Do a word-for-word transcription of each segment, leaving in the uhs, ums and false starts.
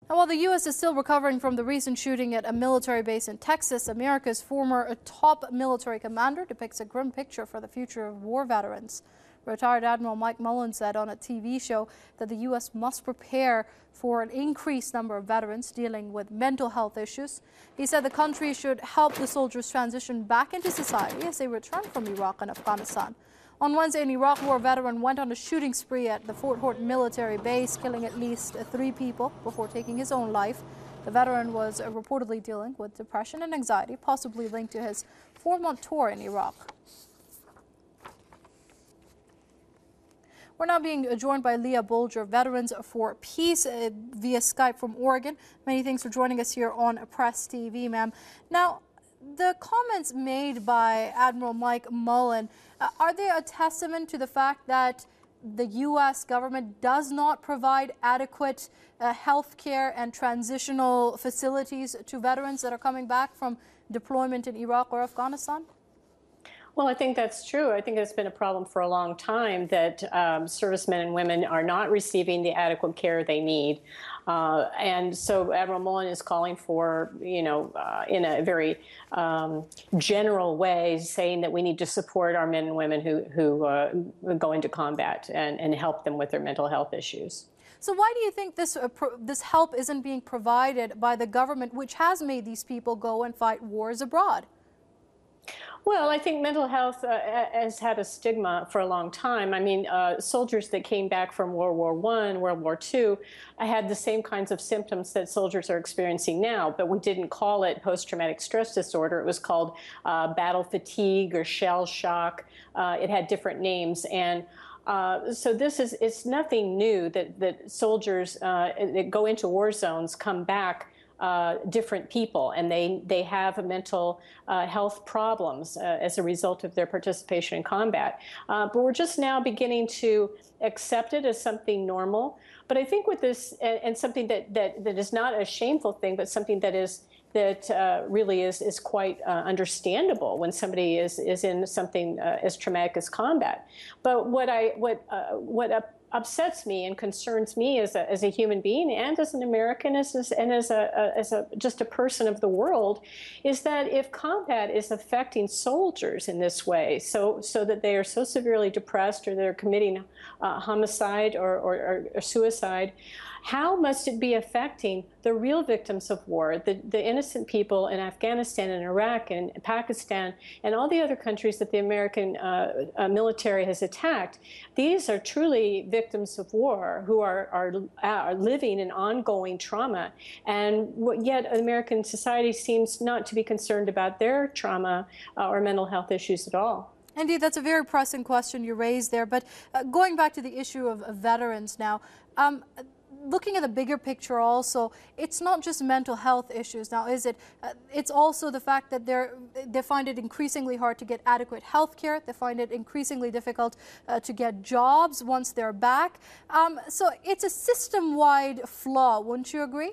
And while the U S is still recovering from the recent shooting at a military base in Texas, America's former top military commander depicts a grim picture for the future of war veterans. Retired Admiral Mike Mullen said on a T V show that the U S must prepare for an increased number of veterans dealing with mental health issues. He said the country should help the soldiers transition back into society as they return from Iraq and Afghanistan. On Wednesday, an Iraq War veteran went on a shooting spree at the Fort Hood military base, killing at least three people before taking his own life. The veteran was reportedly dealing with depression and anxiety, possibly linked to his four-month tour in Iraq. We're now being joined by Leah Bolger, Veterans for Peace, uh, via Skype from Oregon. Many thanks for joining us here on Press T V, ma'am. Now, the comments made by Admiral Mike Mullen, uh, are they a testament to the fact that the U S government does not provide adequate uh, health care and transitional facilities to veterans that are coming back from deployment in Iraq or Afghanistan? Well, I think that's true. I think it's been a problem for a long time that um, servicemen and women are not receiving the adequate care they need. Uh, and so Admiral Mullen is calling for, you know, uh, in a very um, general way, saying that we need to support our men and women who, who uh, go into combat and, and help them with their mental health issues. So why do you think this, uh, pro this help isn't being provided by the government, which has made these people go and fight wars abroad? Well, I think mental health uh, has had a stigma for a long time. I mean, uh, soldiers that came back from World War One, World War Two, had the same kinds of symptoms that soldiers are experiencing now, but we didn't call it post-traumatic stress disorder. It was called uh, battle fatigue or shell shock. Uh, it had different names. And Uh, so this is, it's nothing new that, that soldiers uh, that go into war zones come back uh, different people, and they, they have mental uh, health problems uh, as a result of their participation in combat. Uh, but we're just now beginning to accept it as something normal. But I think with this, and, and something that, that, that is not a shameful thing, but something that is that uh, really is, is quite uh, understandable when somebody is, is in something uh, as traumatic as combat. But what, I, what, uh, what uh, upsets me and concerns me as a, as a human being and as an American as, as, and as, a, a, as a, just a person of the world is that if combat is affecting soldiers in this way, so, so that they are so severely depressed or they're committing uh, homicide or, or, or, or suicide, how must it be affecting the real victims of war, the, the innocent people in Afghanistan and Iraq and Pakistan and all the other countries that the American uh, uh, military has attacked? These are truly victims of war who are, are, are living in ongoing trauma. And yet American society seems not to be concerned about their trauma uh, or mental health issues at all. Indeed, that's a very pressing question you raised there. But uh, going back to the issue of, of veterans now, um, looking at the bigger picture also, it's not just mental health issues now, is it? Uh, it's also the fact that they're, they find it increasingly hard to get adequate health care. They find it increasingly difficult uh, to get jobs once they're back. Um, so it's a system-wide flaw, wouldn't you agree?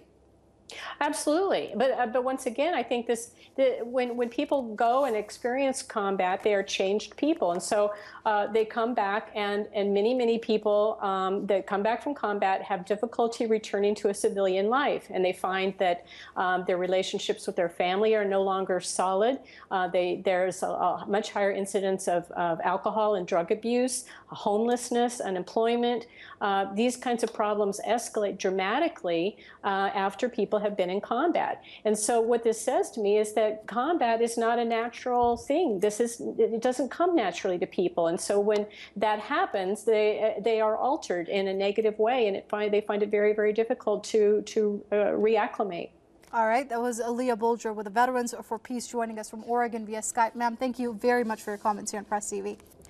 Absolutely, but uh, but once again, I think this the, when when people go and experience combat, they are changed people, and so uh, they come back, and and many many people um, that come back from combat have difficulty returning to a civilian life, and they find that um, their relationships with their family are no longer solid. Uh, they there's a, a much higher incidence of, of alcohol and drug abuse, homelessness, unemployment. Uh, these kinds of problems escalate dramatically uh, after people have been in combat. And so what this says to me is that combat is not a natural thing. This is, it doesn't come naturally to people. And so when that happens, they, they are altered in a negative way, and it find, they find it very, very difficult to, to uh, reacclimate. All right, that was Leah Bolger with the Veterans for Peace joining us from Oregon via Skype. Ma'am, thank you very much for your comments here on Press T V.